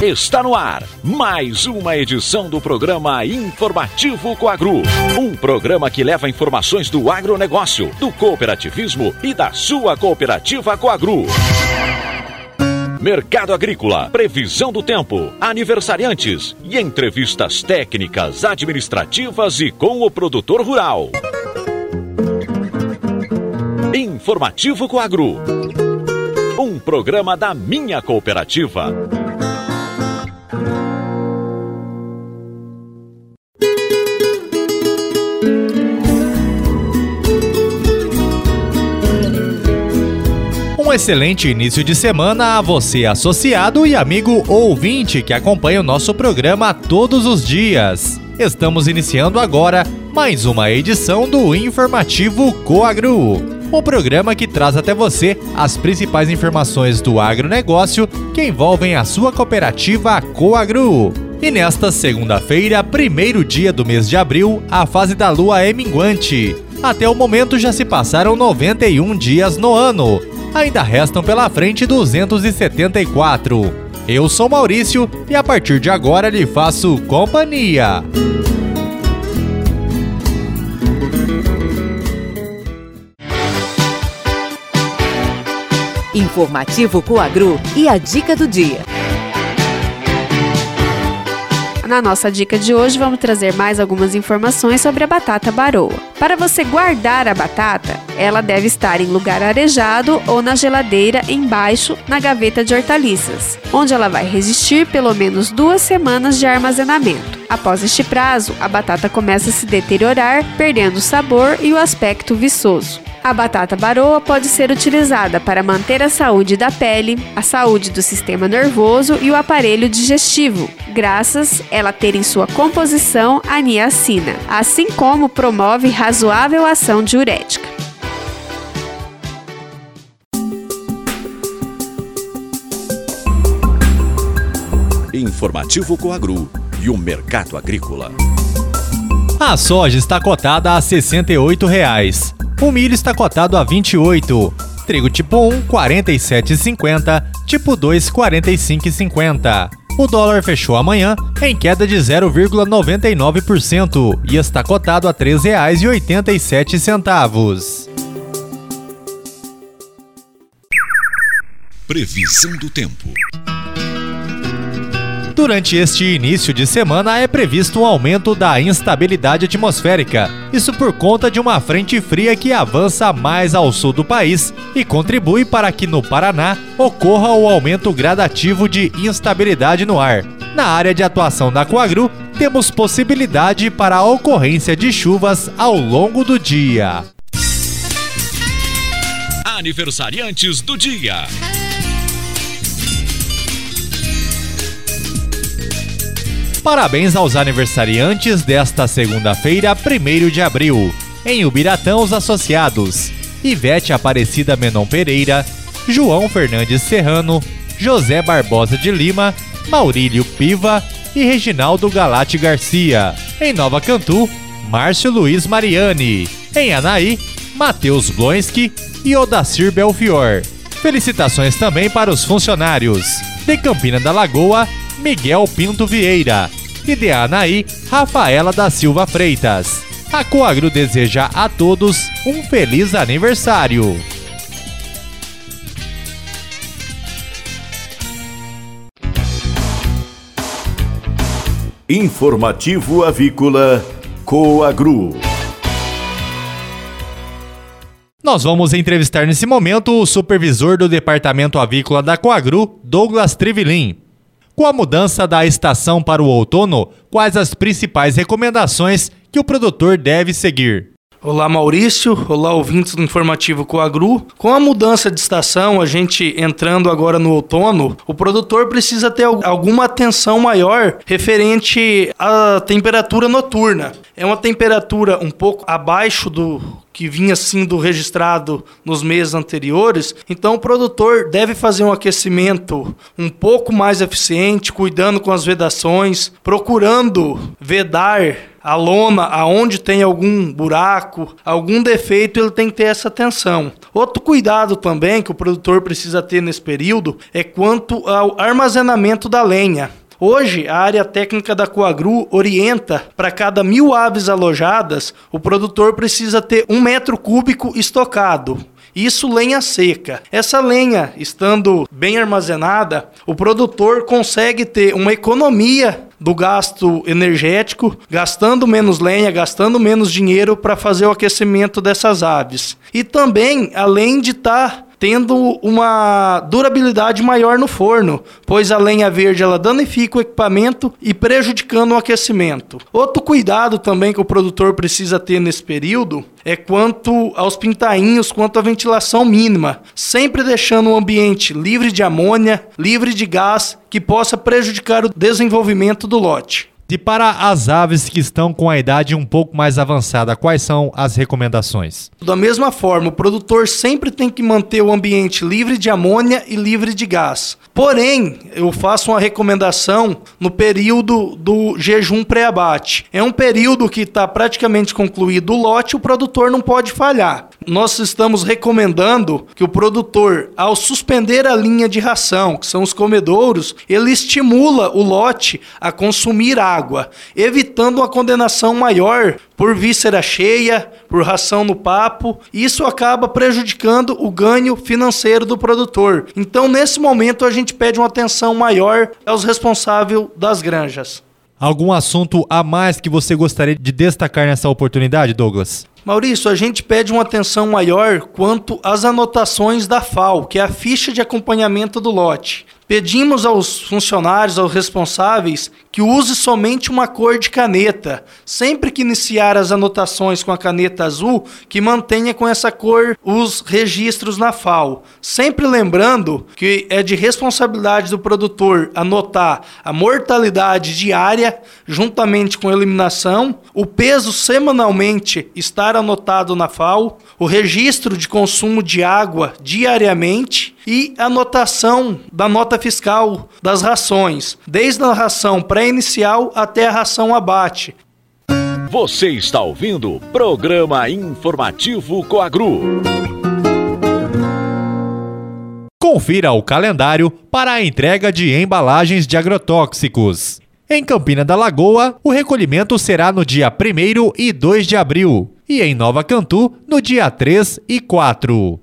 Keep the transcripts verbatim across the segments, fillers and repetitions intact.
Está no ar mais uma edição do programa Informativo Coagro. Um programa que leva informações do agronegócio, do cooperativismo e da sua cooperativa Coagro. Mercado agrícola, previsão do tempo, aniversariantes e entrevistas técnicas, administrativas e com o produtor rural. Informativo Coagro. Um programa da minha cooperativa. Um excelente início de semana a você, associado e amigo ouvinte que acompanha o nosso programa todos os dias. Estamos iniciando agora mais uma edição do Informativo Coagro, o programa que traz até você as principais informações do agronegócio que envolvem a sua cooperativa Coagro. E nesta segunda-feira, primeiro dia do mês de abril, a fase da lua é minguante. Até o momento já se passaram noventa e um dias no ano. Ainda restam pela frente duzentos e setenta e quatro. Eu sou Maurício e a partir de agora lhe faço companhia. Informativo Coagro e a dica do dia. Na nossa dica de hoje, vamos trazer mais algumas informações sobre a batata baroa. Para você guardar a batata, ela deve estar em lugar arejado ou na geladeira embaixo na gaveta de hortaliças, onde ela vai resistir pelo menos duas semanas de armazenamento. Após este prazo, a batata começa a se deteriorar, perdendo o sabor e o aspecto viçoso. A batata baroa pode ser utilizada para manter a saúde da pele, a saúde do sistema nervoso e o aparelho digestivo, graças a ela ter em sua composição a niacina, assim como promove razoável ação diurética. Informativo Coagro e o mercado agrícola. A soja está cotada a sessenta e oito reais. O milho está cotado a vinte e oito. Trigo tipo um, quarenta e sete reais e cinquenta centavos. Tipo dois, quarenta e cinco reais e cinquenta centavos. O dólar fechou amanhã em queda de zero vírgula noventa e nove por cento e está cotado a três reais e oitenta e sete centavos. Previsão do tempo. Durante este início de semana é previsto um aumento da instabilidade atmosférica, isso por conta de uma frente fria que avança mais ao sul do país e contribui para que no Paraná ocorra o aumento gradativo de instabilidade no ar. Na área de atuação da Coagro, temos possibilidade para a ocorrência de chuvas ao longo do dia. Aniversariantes do dia. Parabéns aos aniversariantes desta segunda-feira, primeiro de abril. Em Ubiratã, os associados: Ivete Aparecida Menon Pereira, João Fernandes Serrano, José Barbosa de Lima, Maurílio Piva e Reginaldo Galate Garcia. Em Nova Cantu, Márcio Luiz Mariani. Em Anaí, Matheus Blonski e Odacir Belfior. Felicitações também para os funcionários: de Campina da Lagoa, Miguel Pinto Vieira, e de Anaí, Rafaela da Silva Freitas. A Coagro deseja a todos um feliz aniversário. Informativo Avícola Coagro. Nós vamos entrevistar nesse momento o supervisor do Departamento Avícola da Coagro, Douglas Trivelin. Com a mudança da estação para o outono, quais as principais recomendações que o produtor deve seguir? Olá Maurício, olá ouvintes do Informativo Coagro. Com a mudança de estação, a gente entrando agora no outono, o produtor precisa ter alguma atenção maior referente à temperatura noturna. É uma temperatura um pouco abaixo do que vinha sendo registrado nos meses anteriores, então o produtor deve fazer um aquecimento um pouco mais eficiente, cuidando com as vedações, procurando vedar a lona, aonde tem algum buraco, algum defeito, ele tem que ter essa atenção. Outro cuidado também que o produtor precisa ter nesse período é quanto ao armazenamento da lenha. Hoje, a área técnica da Coagru orienta para cada mil aves alojadas, o produtor precisa ter um metro cúbico estocado. Isso lenha seca. Essa lenha, estando bem armazenada, o produtor consegue ter uma economia do gasto energético, gastando menos lenha, gastando menos dinheiro para fazer o aquecimento dessas aves. E também, além de estar tá tendo uma durabilidade maior no forno, pois a lenha verde ela danifica o equipamento e prejudicando o aquecimento. Outro cuidado também que o produtor precisa ter nesse período é quanto aos pintainhos, quanto à ventilação mínima, sempre deixando o ambiente livre de amônia, livre de gás, que possa prejudicar o desenvolvimento do lote. E para as aves que estão com a idade um pouco mais avançada, quais são as recomendações? Da mesma forma, o produtor sempre tem que manter o ambiente livre de amônia e livre de gás. Porém, eu faço uma recomendação no período do jejum pré-abate. É um período que está praticamente concluído o lote, o produtor não pode falhar. Nós estamos recomendando que o produtor, ao suspender a linha de ração, que são os comedouros, ele estimula o lote a consumir água, evitando uma condenação maior por víscera cheia, por ração no papo. Isso acaba prejudicando o ganho financeiro do produtor. Então, nesse momento, a gente pede uma atenção maior aos responsáveis das granjas. Algum assunto a mais que você gostaria de destacar nessa oportunidade, Douglas? Maurício, a gente pede uma atenção maior quanto às anotações da F A O, que é a ficha de acompanhamento do lote. Pedimos aos funcionários, aos responsáveis, que use somente uma cor de caneta. Sempre que iniciar as anotações com a caneta azul, que mantenha com essa cor os registros na F A O. Sempre lembrando que é de responsabilidade do produtor anotar a mortalidade diária, juntamente com a eliminação, o peso semanalmente estar anotado na F A O, o registro de consumo de água diariamente e a anotação da nota fiscal das rações, desde a ração pré-inicial até a ração abate. Você está ouvindo o Programa Informativo Coagru. Confira o calendário para a entrega de embalagens de agrotóxicos. Em Campina da Lagoa, o recolhimento será no dia primeiro e dois de abril. E em Nova Cantu, no dia três e quatro.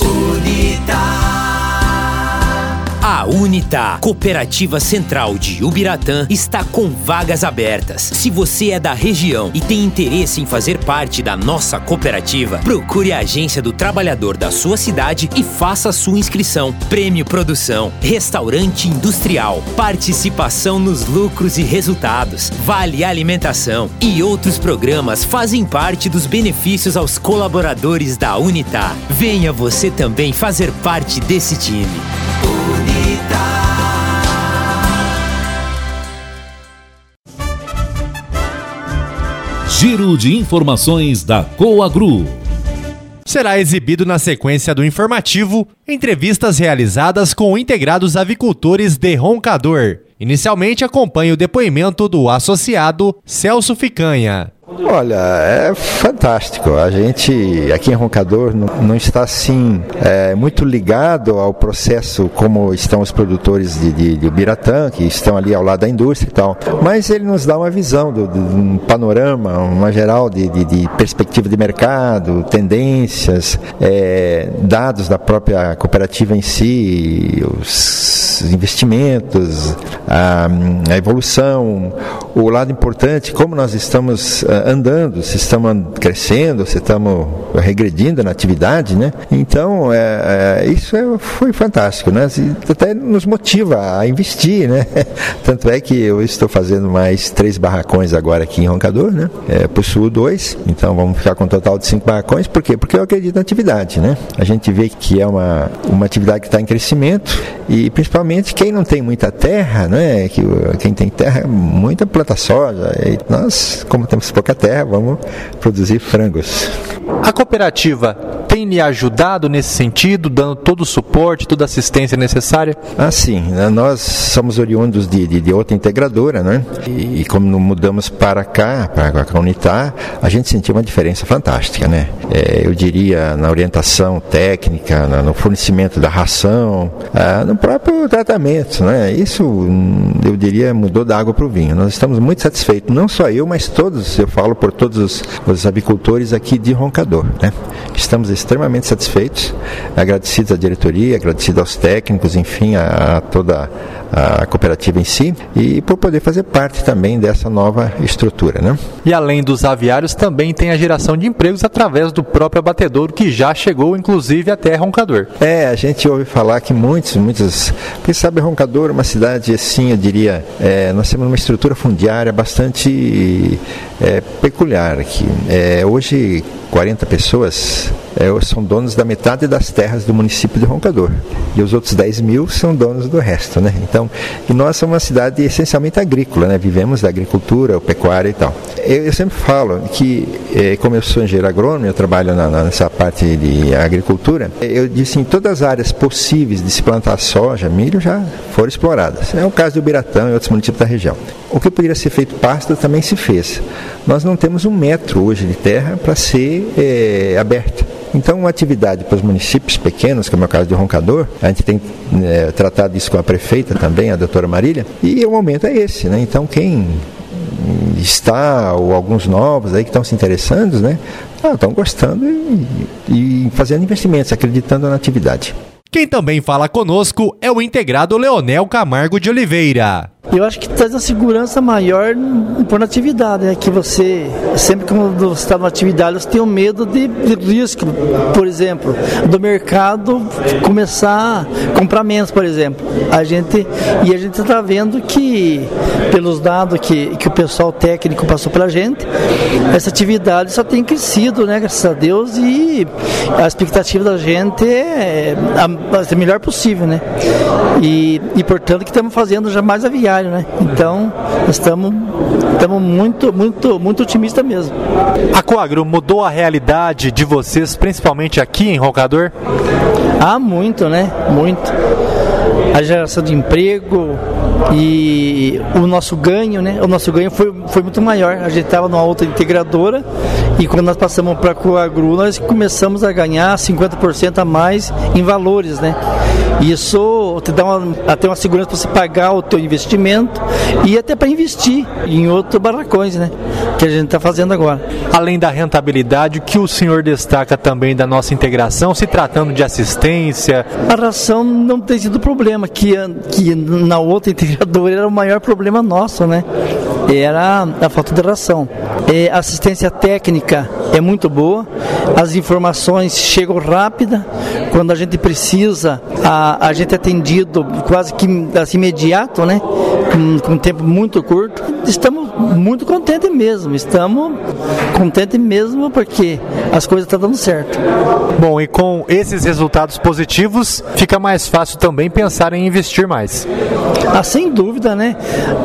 A Unita, Cooperativa Central de Ubiratã, está com vagas abertas. Se você é da região e tem interesse em fazer parte da nossa cooperativa, procure a agência do trabalhador da sua cidade e faça sua inscrição. Prêmio Produção, Restaurante Industrial, participação nos lucros e resultados, Vale Alimentação e outros programas fazem parte dos benefícios aos colaboradores da Unita. Venha você também fazer parte desse time. Giro de informações da Coagru. Será exibido na sequência do informativo entrevistas realizadas com integrados avicultores de Roncador. Inicialmente acompanhe o depoimento do associado Celso Ficanha. Olha, é fantástico. A gente aqui em Roncador não, não está assim é, muito ligado ao processo como estão os produtores de, de, de Ubiratã, que estão ali ao lado da indústria e tal. Mas ele nos dá uma visão, do, do, um panorama, uma geral de, de, de perspectiva de mercado, tendências, é, dados da própria cooperativa em si, os investimentos, a, a evolução, o lado importante, como nós estamos andando, se estamos crescendo, se estamos regredindo na atividade, né? Então, é, é, isso é, foi fantástico, né? E até nos motiva a investir, né? Tanto é que eu estou fazendo mais três barracões agora aqui em Roncador, né? É, possuo dois, então vamos ficar com um total de cinco barracões. Por quê? Porque eu acredito na atividade, né? A gente vê que é uma, uma atividade que está em crescimento e, principalmente, quem não tem muita terra, né? Que quem tem terra, muita planta soja. E nós, como temos pouca terra, vamos produzir frangos. A cooperativa tem lhe ajudado nesse sentido, dando todo o suporte, toda a assistência necessária? Ah, sim. Nós somos oriundos de, de, de outra integradora, né? E, e como mudamos para cá, para a Unitar, a gente sentiu uma diferença fantástica, né? É, eu diria na orientação técnica, no fornecimento da ração, ah, no próprio tratamento, né? Isso, eu diria, mudou da água para o vinho. Nós estamos muito satisfeitos, não só eu, mas todos, eu falo por todos os, os avicultores aqui de Roncador, né? Estamos extremamente satisfeitos, agradecidos à diretoria, agradecidos aos técnicos, enfim, a, a toda a cooperativa em si, e por poder fazer parte também dessa nova estrutura, né? E além dos aviários, também tem a geração de empregos através do próprio abatedouro, que já chegou, inclusive, até Roncador. É, a gente ouve falar que muitos, muitos... Porque sabe, Roncador é uma cidade, assim, eu diria, é, nós temos uma estrutura fundiária bastante é, peculiar aqui. É, hoje, quarenta pessoas é, são donos da metade das terras do município de Roncador. E os outros dez mil são donos do resto, né? Então, e nós somos uma cidade essencialmente agrícola, né? Vivemos da agricultura, pecuária e tal. Eu, eu sempre falo que, eh, como eu sou engenheiro agrônomo, eu trabalho na, na, nessa parte de agricultura, eu disse, em todas as áreas possíveis de se plantar soja, milho já foram exploradas. É o caso do Ubiratã e outros municípios da região. O que poderia ser feito pasto também se fez. Nós não temos um metro hoje de terra para ser eh, aberta. Então, uma atividade para os municípios pequenos, como é o caso de Roncador, a gente tem é, tratado isso com a prefeita também, a doutora Marília, e o momento é esse, né? Então, quem está, ou alguns novos aí que estão se interessando, né? Ah, estão gostando e, e fazendo investimentos, acreditando na atividade. Quem também fala conosco é o integrado Leonel Camargo de Oliveira. Eu acho que traz uma segurança maior por atividade, né? Que você, sempre que você está numa atividade, você tem o medo de, de risco, por exemplo, do mercado começar a comprar menos, por exemplo. A gente, e a gente está vendo que, pelos dados que, que o pessoal técnico passou para a gente, essa atividade só tem crescido, né? Graças a Deus, e a expectativa da gente é a, a melhor possível, né? E, e portanto, que estamos fazendo já mais aviário. Né? Então, estamos, estamos muito, muito, muito otimistas mesmo. A Coagro mudou a realidade de vocês, principalmente aqui em Roncador? Ah, muito, né? Muito. A geração de emprego e o nosso ganho, né? O nosso ganho foi, foi muito maior. A gente estava numa outra integradora e quando nós passamos para a Coagro, nós começamos a ganhar cinquenta por cento a mais em valores, né? Isso te dá uma, até uma segurança para você pagar o teu investimento e até para investir em outros barracões, né? Que a gente está fazendo agora. Além da rentabilidade, o que o senhor destaca também da nossa integração, se tratando de assistência? A ração não tem sido problema, que, que na outra integradora era o maior problema nosso, né? Era a falta de ração. É, a assistência técnica é muito boa, as informações chegam rápida, quando a gente precisa, a, a gente é atendido quase que assim, imediato, né? Com, com um tempo muito curto. Estamos muito contentes mesmo, estamos contentes mesmo porque as coisas estão dando certo. Bom, e com esses resultados positivos, fica mais fácil também pensar em investir mais. Ah, sem dúvida, né?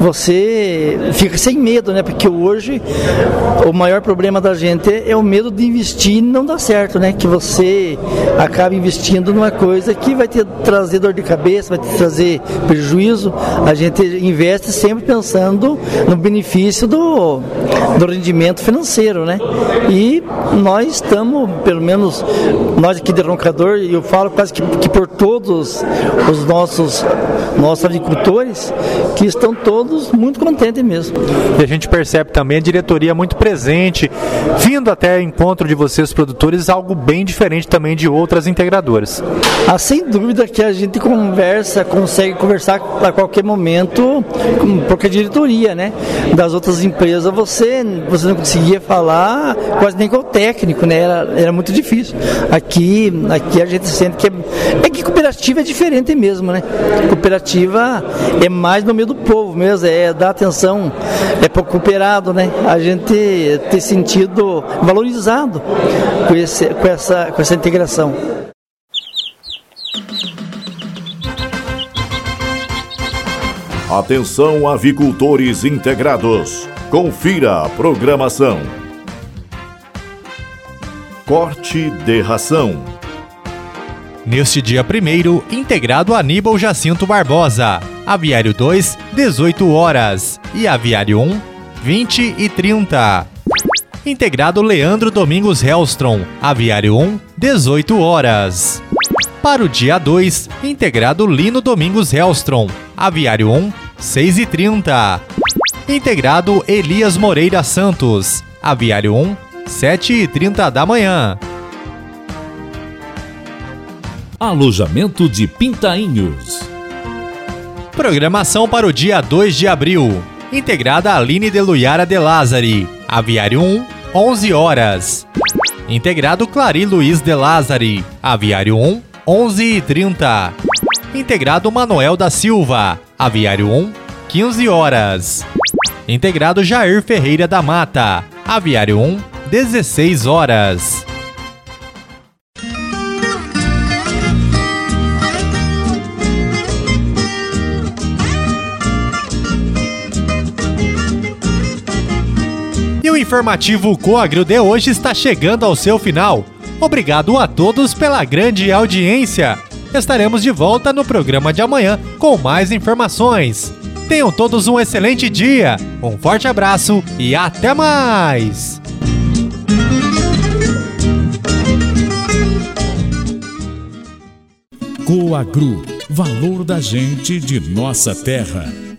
Você fica sem medo, né? Porque hoje o maior problema da gente é o medo de investir e não dar certo, né? Que você acaba investindo numa coisa que vai te trazer dor de cabeça, vai te trazer prejuízo. A gente investe sempre pensando no benefício do, do rendimento financeiro, né? E nós estamos, pelo menos nós aqui de Roncador, e eu falo quase que, que por todos os nossos, nossos agricultores, que estão todos muito contentes mesmo. E a gente percebe também a diretoria muito presente, vindo até encontro de vocês produtores, algo bem diferente também de outras integradoras. Ah, sem dúvida que a gente conversa, consegue conversar a qualquer momento, porque a diretoria, né, das outras empresas, você, você não conseguia falar quase nem com o técnico, né, era, era muito difícil. Aqui, aqui a gente sente que é, é que cooperativa é diferente mesmo, né, cooperativa é mais no meio do povo mesmo, é dar atenção, é para o cooperado, né, a gente ter sentido valorizado com, esse, com, essa, com essa integração. Atenção, avicultores integrados. Confira a programação. Corte de ração. Neste dia primeiro, integrado Aníbal Jacinto Barbosa. Aviário dois, dezoito horas. E Aviário um, vinte e trinta. Integrado Leandro Domingos Hellstrom. Aviário um, dezoito horas. Para o dia dois, integrado Lino Domingos Hellstrom. Aviário um, seis e trinta. Integrado Elias Moreira Santos. Aviário um, sete e trinta da manhã. Alojamento de Pintainhos. Programação para o dia dois de abril. Integrada Aline de Luiara de Lázari. Aviário um, onze horas. Integrado Clari Luiz de Lázari. Aviário um, onze e trinta. Integrado Manuel da Silva. Aviário um, quinze horas. Integrado Jair Ferreira da Mata. Aviário um, dezesseis horas. E o informativo Coagro de hoje está chegando ao seu final. Obrigado a todos pela grande audiência. Estaremos de volta no programa de amanhã com mais informações. Tenham todos um excelente dia, um forte abraço e até mais! Coagro, valor da gente de nossa terra.